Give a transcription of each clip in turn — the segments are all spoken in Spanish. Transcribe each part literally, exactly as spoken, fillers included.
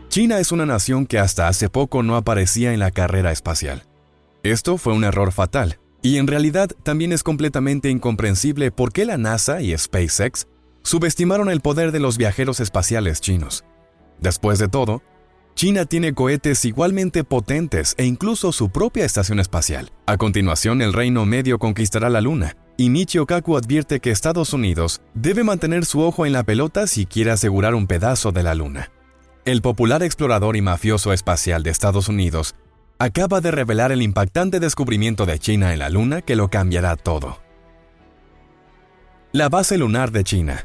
China es una nación que hasta hace poco no aparecía en la carrera espacial. Esto fue un error fatal, y en realidad también es completamente incomprensible por qué la NASA y SpaceX subestimaron el poder de los viajeros espaciales chinos. Después de todo, China tiene cohetes igualmente potentes e incluso su propia estación espacial. A continuación, el Reino Medio conquistará la Luna, y Michio Kaku advierte que Estados Unidos debe mantener su ojo en la pelota si quiere asegurar un pedazo de la Luna. El popular explorador y mafioso espacial de Estados Unidos acaba de revelar el impactante descubrimiento de China en la Luna que lo cambiará todo. La base lunar de China.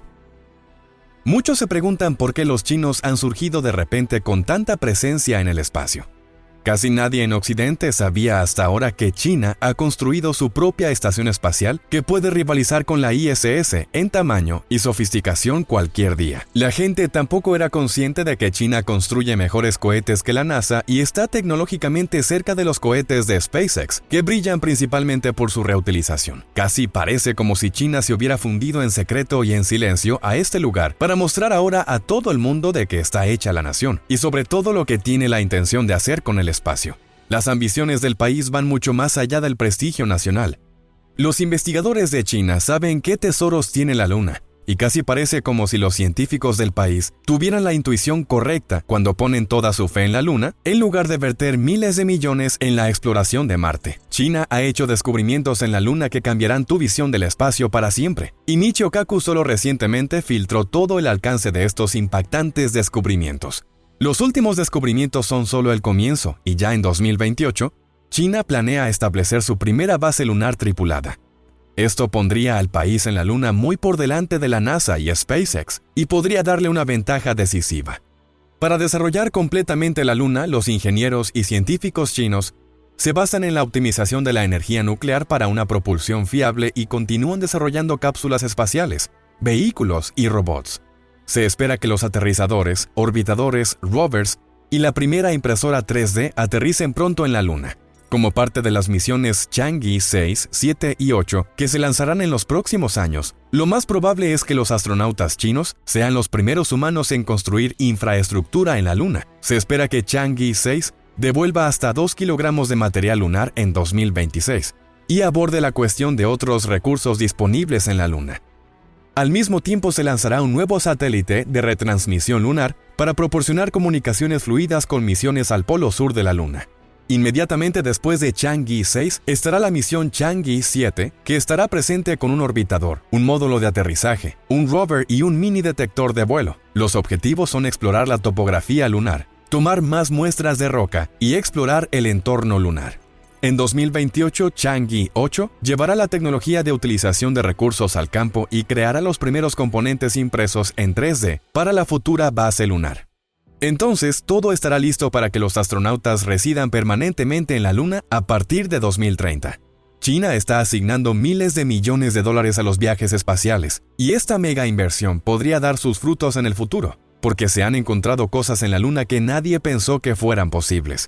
Muchos se preguntan por qué los chinos han surgido de repente con tanta presencia en el espacio. Casi nadie en Occidente sabía hasta ahora que China ha construido su propia estación espacial que puede rivalizar con la I S S en tamaño y sofisticación cualquier día. La gente tampoco era consciente de que China construye mejores cohetes que la NASA y está tecnológicamente cerca de los cohetes de SpaceX, que brillan principalmente por su reutilización. Casi parece como si China se hubiera fundido en secreto y en silencio a este lugar para mostrar ahora a todo el mundo de que está hecha la nación, y sobre todo lo que tiene la intención de hacer con el espacio. Las ambiciones del país van mucho más allá del prestigio nacional. Los investigadores de China saben qué tesoros tiene la Luna, y casi parece como si los científicos del país tuvieran la intuición correcta cuando ponen toda su fe en la Luna, en lugar de verter miles de millones en la exploración de Marte. China ha hecho descubrimientos en la Luna que cambiarán tu visión del espacio para siempre, y Michio Kaku solo recientemente filtró todo el alcance de estos impactantes descubrimientos. Los últimos descubrimientos son solo el comienzo, y ya en dos mil veintiocho, China planea establecer su primera base lunar tripulada. Esto pondría al país en la Luna muy por delante de la NASA y SpaceX, y podría darle una ventaja decisiva. Para desarrollar completamente la Luna, los ingenieros y científicos chinos se basan en la optimización de la energía nuclear para una propulsión fiable y continúan desarrollando cápsulas espaciales, vehículos y robots. Se espera que los aterrizadores, orbitadores, rovers y la primera impresora tres D aterricen pronto en la Luna, como parte de las misiones Chang'e seis, siete y ocho que se lanzarán en los próximos años. Lo más probable es que los astronautas chinos sean los primeros humanos en construir infraestructura en la Luna. Se espera que Chang'e seis devuelva hasta dos kilogramos de material lunar en dos mil veintiséis y aborde la cuestión de otros recursos disponibles en la Luna. Al mismo tiempo se lanzará un nuevo satélite de retransmisión lunar para proporcionar comunicaciones fluidas con misiones al polo sur de la Luna. Inmediatamente después de Chang'e seis estará la misión Chang'e siete, que estará presente con un orbitador, un módulo de aterrizaje, un rover y un mini detector de vuelo. Los objetivos son explorar la topografía lunar, tomar más muestras de roca y explorar el entorno lunar. En dos mil veintiocho, Chang'e ocho llevará la tecnología de utilización de recursos al campo y creará los primeros componentes impresos en tres D para la futura base lunar. Entonces, todo estará listo para que los astronautas residan permanentemente en la Luna a partir de dos mil treinta. China está asignando miles de millones de dólares a los viajes espaciales, y esta mega inversión podría dar sus frutos en el futuro, porque se han encontrado cosas en la Luna que nadie pensó que fueran posibles.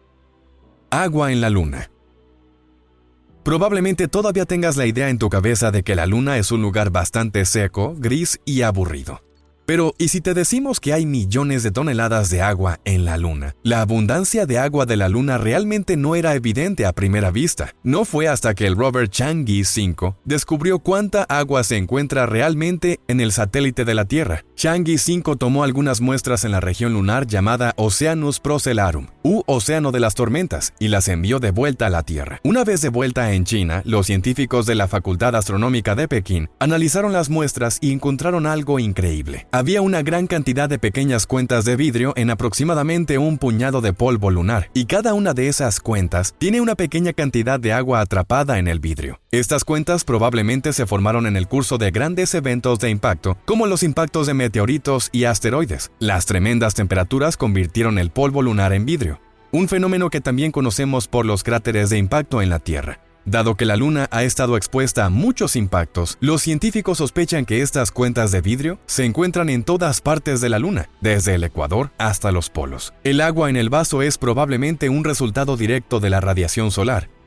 Agua en la Luna. Probablemente todavía tengas la idea en tu cabeza de que la Luna es un lugar bastante seco, gris y aburrido. Pero, ¿y si te decimos que hay millones de toneladas de agua en la Luna? La abundancia de agua de la Luna realmente no era evidente a primera vista. No fue hasta que el rover Chang'e cinco descubrió cuánta agua se encuentra realmente en el satélite de la Tierra. Chang'e cinco tomó algunas muestras en la región lunar llamada Oceanus Procellarum, u Océano de las Tormentas, y las envió de vuelta a la Tierra. Una vez de vuelta en China, los científicos de la Facultad Astronómica de Pekín analizaron las muestras y encontraron algo increíble. Había una gran cantidad de pequeñas cuentas de vidrio en aproximadamente un puñado de polvo lunar, y cada una de esas cuentas tiene una pequeña cantidad de agua atrapada en el vidrio. Estas cuentas probablemente se formaron en el curso de grandes eventos de impacto, como los impactos de meteoritos y asteroides. Las tremendas temperaturas convirtieron el polvo lunar en vidrio, un fenómeno que también conocemos por los cráteres de impacto en la Tierra. Dado que la Luna ha estado expuesta a muchos impactos, los científicos sospechan que estas cuentas de vidrio se encuentran en todas partes de la Luna, desde el ecuador hasta los polos. El agua en el vaso es probablemente un resultado directo de la radiación solar,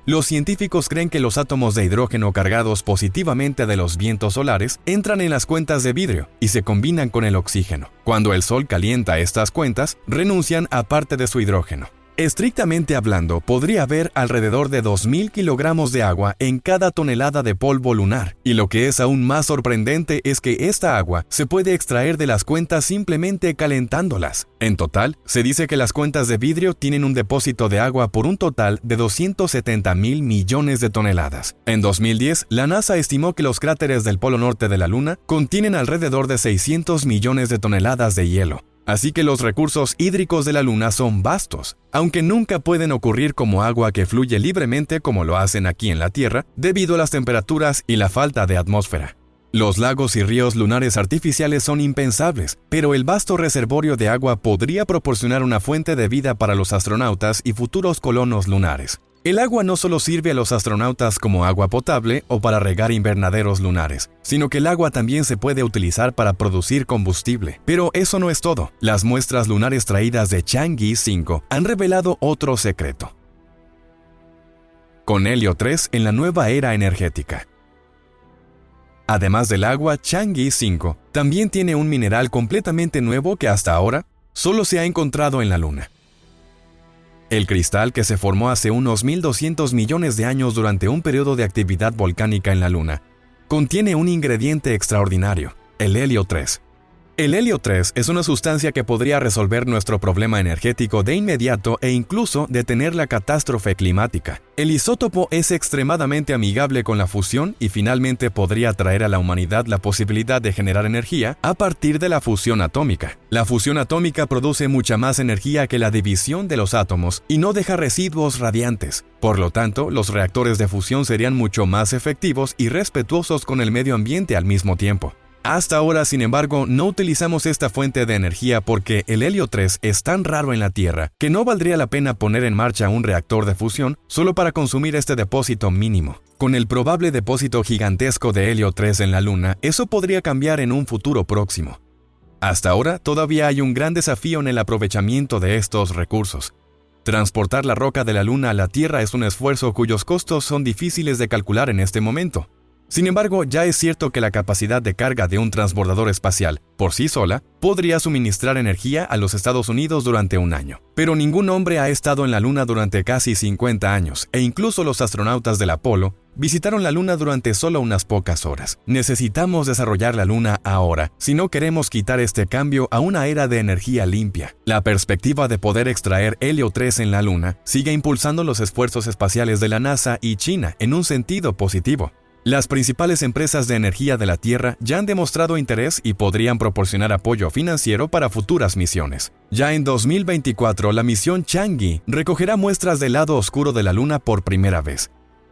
Los científicos creen que los átomos de hidrógeno cargados positivamente de los vientos solares entran en las cuentas de vidrio y se combinan con el oxígeno. Cuando el sol calienta estas cuentas, renuncian a parte de su hidrógeno. Estrictamente hablando, podría haber alrededor de dos mil kilogramos de agua en cada tonelada de polvo lunar, y lo que es aún más sorprendente es que esta agua se puede extraer de las cuentas simplemente calentándolas. En total, se dice que las cuentas de vidrio tienen un depósito de agua por un total de doscientos setenta mil millones de toneladas. En dos mil diez, la NASA estimó que los cráteres del polo norte de la Luna contienen alrededor de seiscientos millones de toneladas de hielo. Así que los recursos hídricos de la Luna son vastos, aunque nunca pueden ocurrir como agua que fluye libremente como lo hacen aquí en la Tierra, debido a las temperaturas y la falta de atmósfera. Los lagos y ríos lunares artificiales son impensables, pero el vasto reservorio de agua podría proporcionar una fuente de vida para los astronautas y futuros colonos lunares. El agua no solo sirve a los astronautas como agua potable o para regar invernaderos lunares, sino que el agua también se puede utilizar para producir combustible. Pero eso no es todo. Las muestras lunares traídas de Chang'e cinco han revelado otro secreto. Con helio tres en la nueva era energética. Además del agua, Chang'e cinco también tiene un mineral completamente nuevo que hasta ahora solo se ha encontrado en la Luna. El cristal, que se formó hace unos mil doscientos millones de años durante un periodo de actividad volcánica en la Luna, contiene un ingrediente extraordinario, el helio tres. El helio tres es una sustancia que podría resolver nuestro problema energético de inmediato e incluso detener la catástrofe climática. El isótopo es extremadamente amigable con la fusión y finalmente podría traer a la humanidad la posibilidad de generar energía a partir de la fusión atómica. La fusión atómica produce mucha más energía que la división de los átomos y no deja residuos radiantes. Por lo tanto, los reactores de fusión serían mucho más efectivos y respetuosos con el medio ambiente al mismo tiempo. Hasta ahora, sin embargo, no utilizamos esta fuente de energía porque el helio tres es tan raro en la Tierra que no valdría la pena poner en marcha un reactor de fusión solo para consumir este depósito mínimo. Con el probable depósito gigantesco de helio tres en la Luna, eso podría cambiar en un futuro próximo. Hasta ahora, todavía hay un gran desafío en el aprovechamiento de estos recursos. Transportar la roca de la Luna a la Tierra es un esfuerzo cuyos costos son difíciles de calcular en este momento. Sin embargo, ya es cierto que la capacidad de carga de un transbordador espacial, por sí sola, podría suministrar energía a los Estados Unidos durante un año. Pero ningún hombre ha estado en la Luna durante casi cincuenta años, e incluso los astronautas del Apolo visitaron la Luna durante solo unas pocas horas. Necesitamos desarrollar la Luna ahora, si no queremos quitar este cambio a una era de energía limpia. La perspectiva de poder extraer helio tres en la Luna sigue impulsando los esfuerzos espaciales de la NASA y China en un sentido positivo. Las principales empresas de energía de la Tierra ya han demostrado interés y podrían proporcionar apoyo financiero para futuras misiones. Ya en dos mil veinticuatro, la misión Chang'e recogerá muestras del lado oscuro de la Luna por primera vez.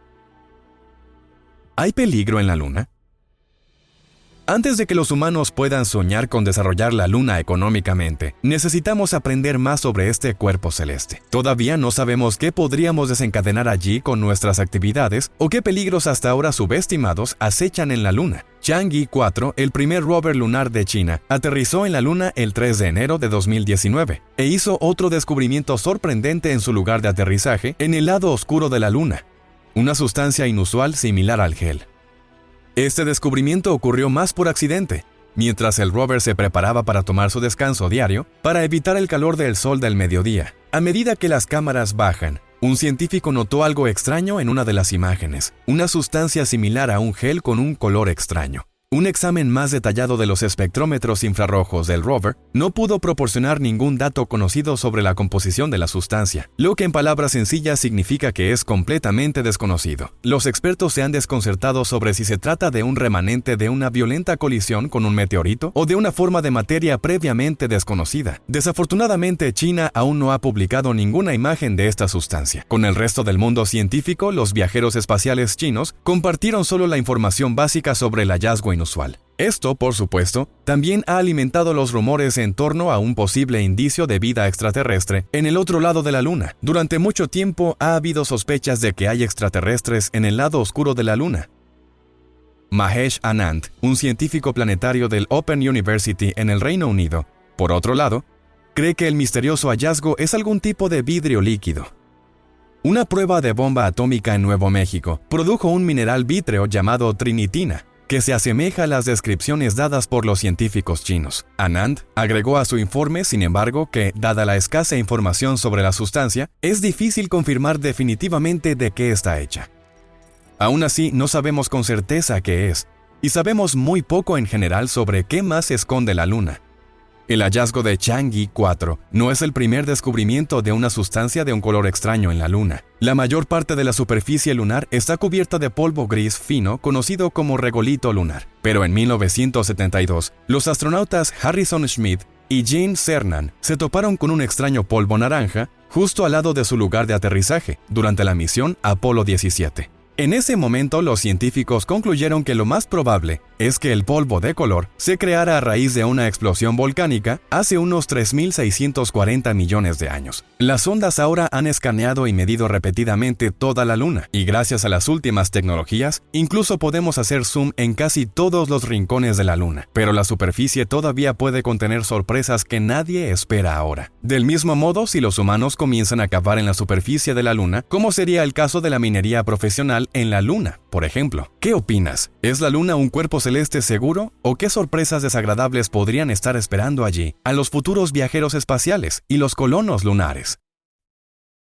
¿Hay peligro en la Luna? Antes de que los humanos puedan soñar con desarrollar la Luna económicamente, necesitamos aprender más sobre este cuerpo celeste. Todavía no sabemos qué podríamos desencadenar allí con nuestras actividades o qué peligros hasta ahora subestimados acechan en la Luna. Chang'e cuatro, el primer rover lunar de China, aterrizó en la Luna el tres de enero de dos mil diecinueve e hizo otro descubrimiento sorprendente en su lugar de aterrizaje en el lado oscuro de la Luna, una sustancia inusual similar al gel. Este descubrimiento ocurrió más por accidente, mientras el rover se preparaba para tomar su descanso diario para evitar el calor del sol del mediodía. A medida que las cámaras bajan, un científico notó algo extraño en una de las imágenes, una sustancia similar a un gel con un color extraño. Un examen más detallado de los espectrómetros infrarrojos del rover no pudo proporcionar ningún dato conocido sobre la composición de la sustancia, lo que en palabras sencillas significa que es completamente desconocido. Los expertos se han desconcertado sobre si se trata de un remanente de una violenta colisión con un meteorito o de una forma de materia previamente desconocida. Desafortunadamente, China aún no ha publicado ninguna imagen de esta sustancia. Con el resto del mundo científico, los viajeros espaciales chinos compartieron solo la información básica sobre el hallazgo inusual. Esto, por supuesto, también ha alimentado los rumores en torno a un posible indicio de vida extraterrestre en el otro lado de la Luna. Durante mucho tiempo ha habido sospechas de que hay extraterrestres en el lado oscuro de la Luna. Mahesh Anand, un científico planetario del Open University en el Reino Unido, por otro lado, cree que el misterioso hallazgo es algún tipo de vidrio líquido. Una prueba de bomba atómica en Nuevo México produjo un mineral vítreo llamado trinitina, que se asemeja a las descripciones dadas por los científicos chinos. Anand agregó a su informe, sin embargo, que, dada la escasa información sobre la sustancia, es difícil confirmar definitivamente de qué está hecha. Aún así, no sabemos con certeza qué es, y sabemos muy poco en general sobre qué más esconde la Luna. El hallazgo de Chang'e cuatro no es el primer descubrimiento de una sustancia de un color extraño en la Luna. La mayor parte de la superficie lunar está cubierta de polvo gris fino conocido como regolito lunar. Pero en mil novecientos setenta y dos, los astronautas Harrison Schmitt y Gene Cernan se toparon con un extraño polvo naranja justo al lado de su lugar de aterrizaje durante la misión Apolo diecisiete. En ese momento, los científicos concluyeron que lo más probable es que el polvo de color se creara a raíz de una explosión volcánica hace unos tres mil seiscientos cuarenta millones de años. Las sondas ahora han escaneado y medido repetidamente toda la Luna, y gracias a las últimas tecnologías, incluso podemos hacer zoom en casi todos los rincones de la Luna, pero la superficie todavía puede contener sorpresas que nadie espera ahora. Del mismo modo, si los humanos comienzan a cavar en la superficie de la Luna, como sería el caso de la minería profesional en la Luna, por ejemplo. ¿Qué opinas? ¿Es la Luna un cuerpo celeste seguro? ¿O qué sorpresas desagradables podrían estar esperando allí a los futuros viajeros espaciales y los colonos lunares?